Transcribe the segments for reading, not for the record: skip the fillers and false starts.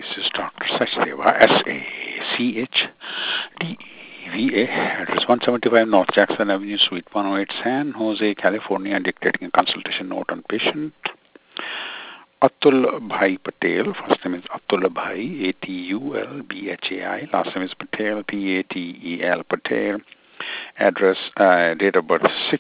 This is Dr. Sachdeva, Sachdeva, address 175 North Jackson Avenue, Suite 108, San Jose, California, dictating a consultation note on patient Atul Bhai Patel. First name is Atul Bhai, Atulbhai, last name is Patel, Patel, Patel. Address, date of birth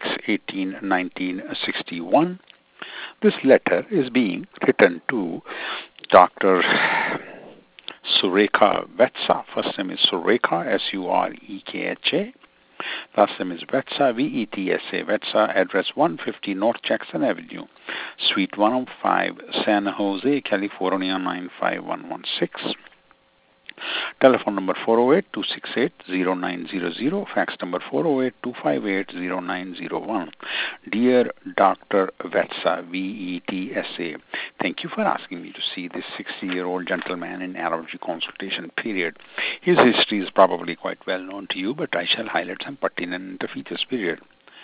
6/18/1961. This letter is being written to Dr. Surekha Vetsa. First name is Surekha, Surekha. Last name is Vetsa, Vetsa. Vetsa, address 150 North Jackson Avenue, Suite 105, San Jose, California 95116. Telephone number 408-268-0900. Fax number 408-258-0901. Dear Dr. Vetsa, Vetsa, thank you for asking me to see this 60-year-old gentleman in allergy consultation period. His history is probably quite well known to you, but I shall highlight some pertinent features period.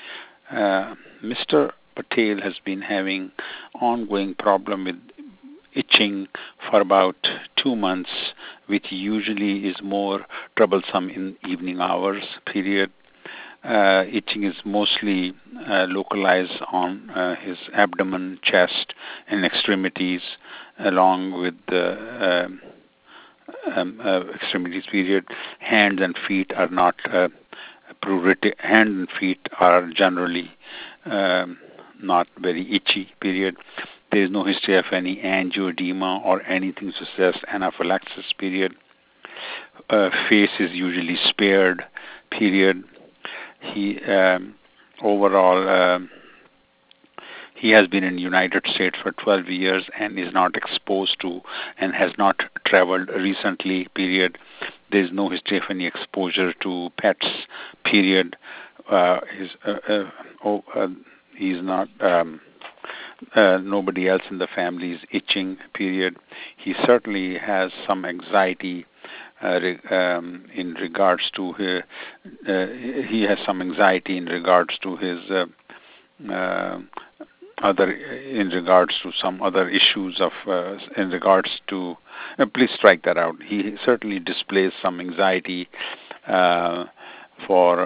Mr. Patel has been having ongoing problem with itching for about 2 months, which usually is more troublesome in evening hours period. Itching is mostly localized on his abdomen, chest, and extremities, along with the extremities period. Hands and feet are not pruritic. Hands and feet are generally not very itchy period. There is no history of any angioedema or anything to suggest anaphylaxis period. Face is usually spared period. He overall he has been in the United States for 12 years and is not exposed to and has not traveled recently period. There is no history of any exposure to pets period. He's not. Nobody else in the family is itching period. He certainly has some anxiety in regards to his. He has some anxiety in regards to his in regards to some other issues of in regards to. Please strike that out. He certainly displays some anxiety for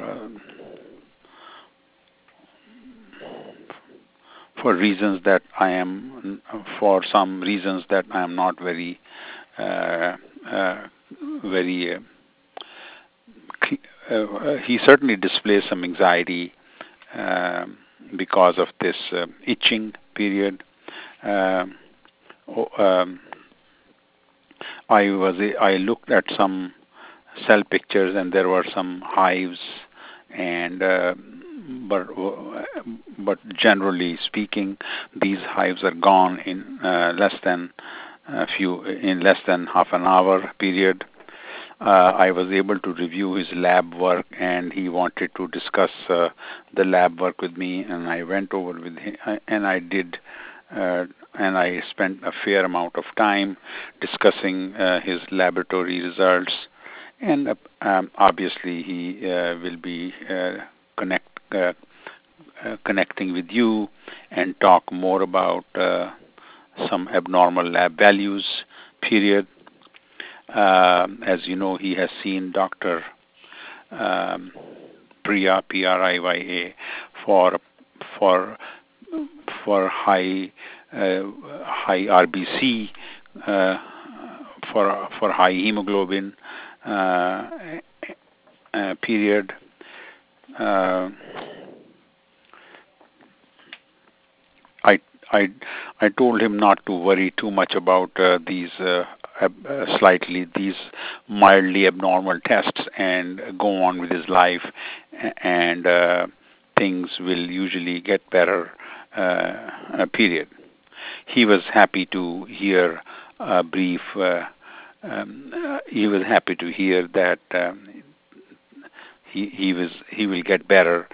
reasons that I am, for some reasons that I am not very, he certainly displays some anxiety because of this itching period. I looked at some cell pictures and there were some hives, and but generally speaking, these hives are gone in less than half an hour period. I was able to review his lab work, and he wanted to discuss the lab work with me, and I went over with him, and I did, and I spent a fair amount of time discussing his laboratory results, and obviously he will be connecting with you and talk more about some abnormal lab values period. As you know, he has seen Dr. Priya, Priya, for high RBC, for high hemoglobin period. I told him not to worry too much about these mildly abnormal tests and go on with his life, and things will usually get better period. He was happy to hear a brief. He was happy to hear that he will get better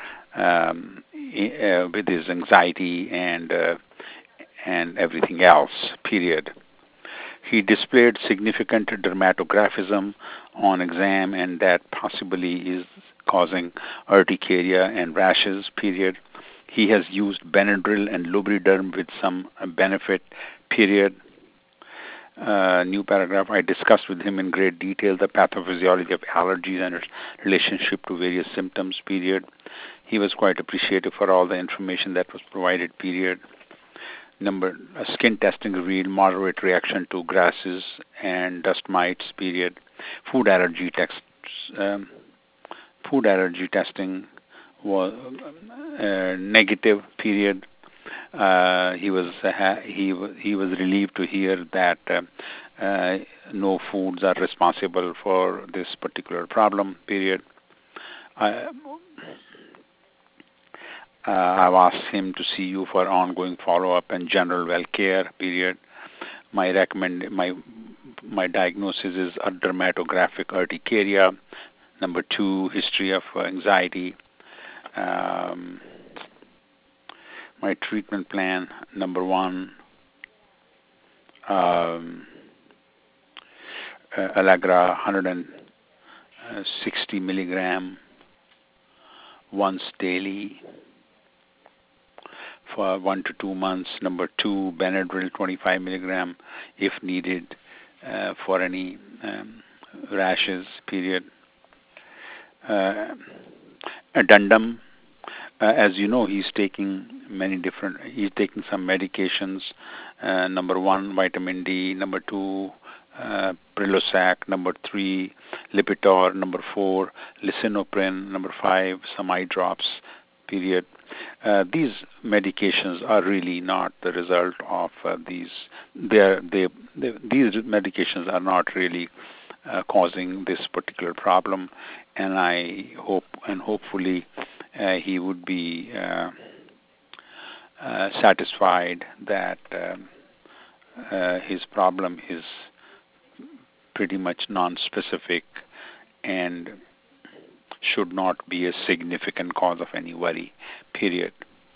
with his anxiety and everything else period. He displayed significant dermatographism on exam, and that possibly is causing urticaria and rashes period. He has used Benadryl and Lubriderm with some benefit period. New paragraph. I discussed with him in great detail the pathophysiology of allergies and its relationship to various symptoms, period. He was quite appreciative for all the information that was provided, period. Skin testing revealed moderate reaction to grasses and dust mites, period. Food allergy tests. Food allergy testing was negative, period. He was relieved to hear that no foods are responsible for this particular problem, period. I've asked him to see you for ongoing follow-up and general well care, period. My diagnosis is a dermatographic urticaria. Number 2, history of anxiety. My treatment plan, number 1, Allegra 160 milligram once daily for 1 to 2 months. Number 2, Benadryl 25 milligram if needed for any rashes, period. Addendum, as you know, he's taking some medications. Number 1, vitamin D. Number 2, Prilosec. Number 3, Lipitor. Number 4, Lisinopril. Number 5, some eye drops, period. These medications are really not the result of these. These medications are not really causing this particular problem, and I hope and hopefully he would be satisfied that his problem is pretty much non-specific and should not be a significant cause of any worry, period.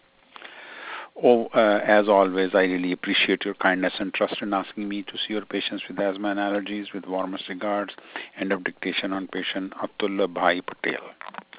As always, I really appreciate your kindness and trust in asking me to see your patients with asthma and allergies. With warmest regards. End of dictation on patient Abdullah Bhai Patel.